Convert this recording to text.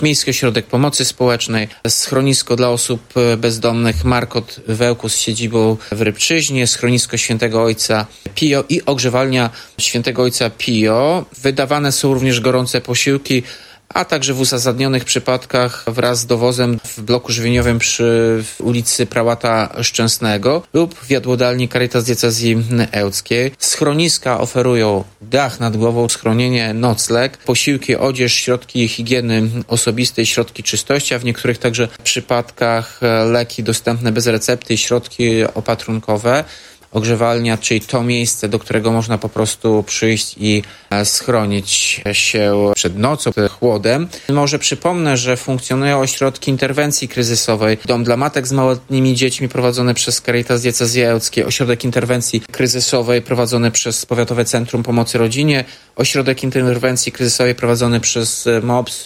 Miejski Ośrodek Pomocy Społecznej, schronisko dla osób bezdomnych Markot Wełku z siedzibą w Rybczyźnie, schronisko Świętego Ojca Pio i ogrzewalnia Świętego Ojca Pio. Wydawane są również gorące posiłki, a także w uzasadnionych przypadkach wraz z dowozem w bloku żywieniowym przy ulicy Prałata Szczęsnego lub w jadłodalni Caritas Diecezji Ełckiej. Schroniska oferują dach nad głową, schronienie, nocleg, posiłki, odzież, środki higieny osobistej, środki czystości, a w niektórych także przypadkach leki dostępne bez recepty i środki opatrunkowe. Ogrzewalnia, czyli to miejsce, do którego można po prostu przyjść i schronić się przed nocą, przed chłodem. Może przypomnę, że funkcjonują ośrodki interwencji kryzysowej, dom dla matek z małoletnimi dziećmi prowadzony przez Caritas Diecezji Ełckiej, ośrodek interwencji kryzysowej prowadzony przez Powiatowe Centrum Pomocy Rodzinie, ośrodek interwencji kryzysowej prowadzony przez MOPS